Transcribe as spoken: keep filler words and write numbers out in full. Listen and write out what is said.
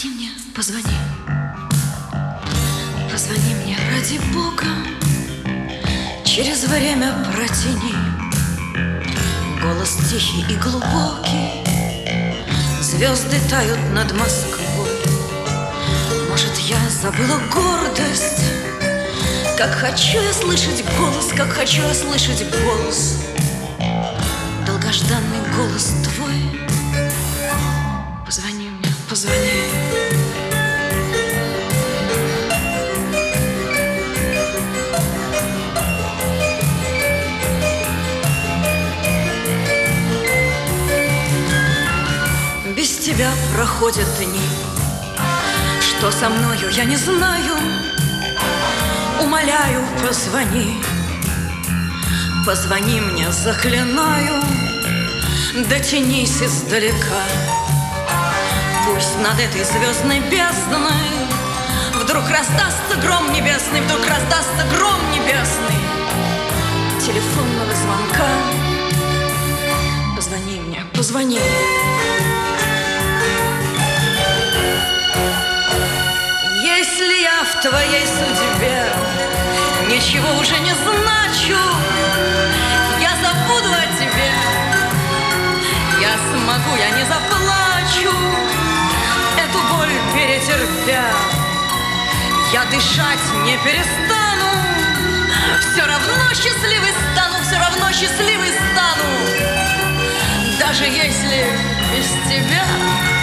Позвони мне, позвони. Позвони мне, ради Бога. Через время протяни. Голос тихий и глубокий. Звезды тают над Москвой. Может, я забыла гордость? Как хочу я слышать голос, как хочу я слышать голос. Долгожданный голос твой. Позвони мне, позвони. Без тебя проходят дни. Что со мною, я не знаю. Умоляю, позвони. Позвони мне, заклинаю. Дотянись издалека. Пусть над этой звездной бездной вдруг раздастся гром небесный, вдруг раздастся гром небесный телефонного звонка. Позвони мне, позвони. Если я в твоей судьбе ничего уже не значу, я забуду о тебе. Я смогу, я не заплачу, эту боль перетерпя. Я дышать не перестану. Все равно счастливой стану, все равно счастливой стану. Даже если без тебя.